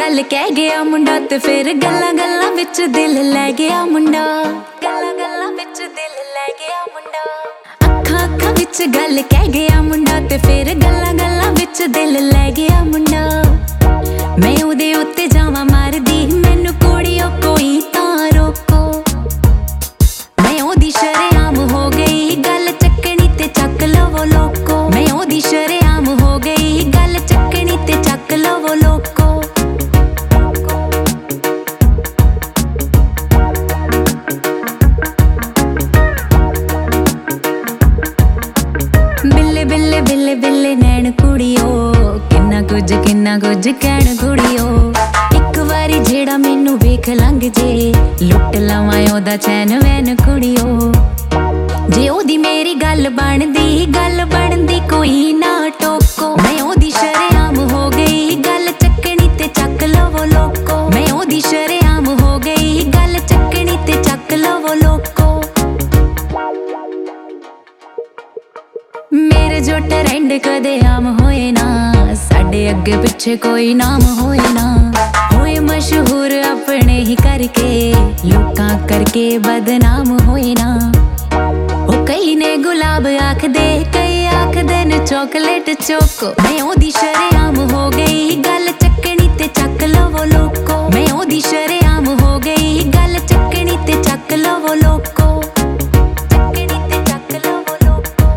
गल कह गया मुंडा ते फिर गल्लां गल्लां विच दिल लै गया मुंडा। गल्लां गल्लां विच दिल लै गया मुंडा। अखां अखां विच गल कह गया मुंडा ते फिर गल्लां गल्लां विच दिल लै गया मुंडा। मैं उहदे उत्ते जावां मारदी मैनू कुड़ियो कोई तां रोको। मैं ओहदी शरेआम हो गई गल चक्कनी ते चक लवो लोको। मैं ओहदी शरेआम हो गई गल चक्कनी ते चक लवो लोको। बिल्ले बिल्ले बिल्ले बिल्ले नैन कुड़ियो किन्ना कुछ कहण कुड़ियो। इक वारी जेड़ा मैनू वेख लंघ जे लुट लवां ओहदा चैन वैन कुड़ियो। जे ओहदी मेरी गल बनदी कोई ना टोको। मैं ओहदी शरेआम हो गई गल चक्कनी ते चक लवो लोको। मैं ओहदी शरेआम हो गई गल चक्कनी ते चक लवो लोको। मेरे जो ट्रेंड कदे आम होए ना साडे अगे पिछे कोई नाम होए ना। होए मशहूर अपने ही करके लोकां करके बदनाम होए ना। ओ कई ने गुलाब आखदे कई आखदे ने चॉकलेट चोको। मैं ओहदी शरेआम हो गई गल चक्कनी ते चक लवो लोको। मैं ओहदी शरेआम हो गई गल चक्कनी ते चक लवो लोको। चक्कनी ते चक लवो लोको।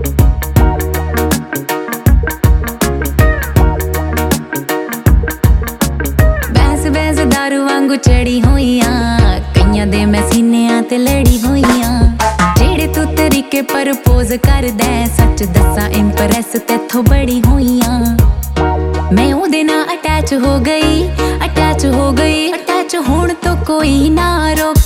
बैंस बैंस दारू वांगू चढ़ी होइयां कईयां दे मैं सीनियां ते लड़ी होइयां। जेड़े तू तरीके प्रपोज करदा सच दसा इंप्रेस तेथों बड़ी होइयां। मैं ओहदे नाल अटैच हो गई अटैच होण तो कोई ना रोके।